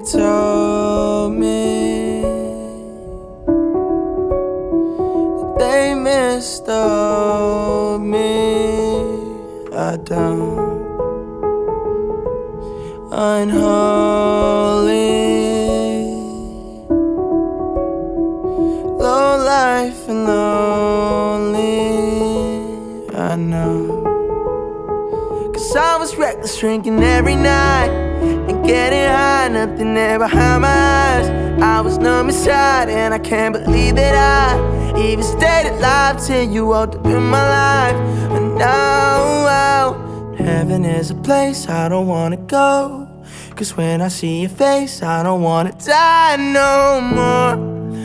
told me that they mistold me. I don't. Unholy, low life and lonely, I know. 'Cause I was reckless, drinking every night and getting high, nothing there behind my eyes. I was numb inside and I can't believe that I even stayed alive till you walked up in my life. And now heaven is a place I don't wanna go, 'cause when I see your face I don't wanna die no more.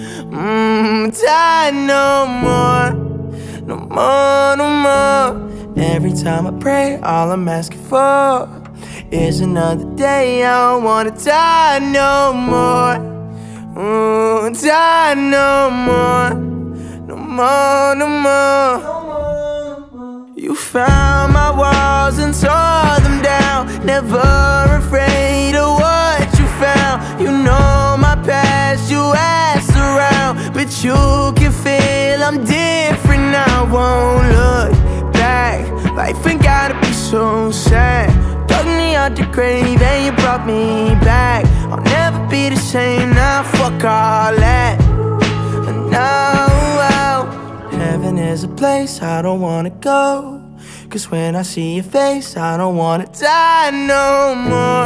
Die no more. No more, no more. Every time I pray, all I'm asking for is another day. I don't wanna die no more. Die no more. No more, no more. You found my walls and tore them down, never afraid of what you found. You know my past, you asked around, but you can feel I'm different now. Won't look back, life ain't gotta be so sad. Dug me out the grave and you brought me back. I'll never be the same now, fuck all that. And now heaven is a place I don't wanna go, 'cause when I see your face I don't wanna die no more.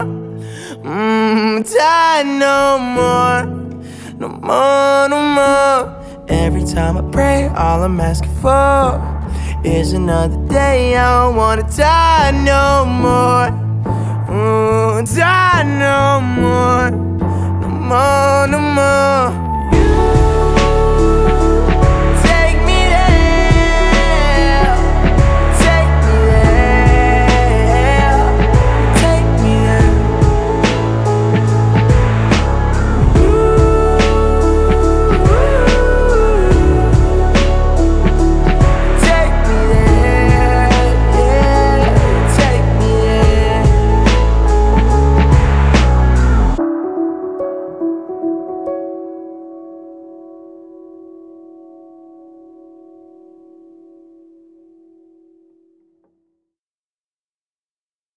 Die no more. No more, no more. Every time I pray, all I'm asking for is another day. I don't wanna die no more. Die no more. No more, no more.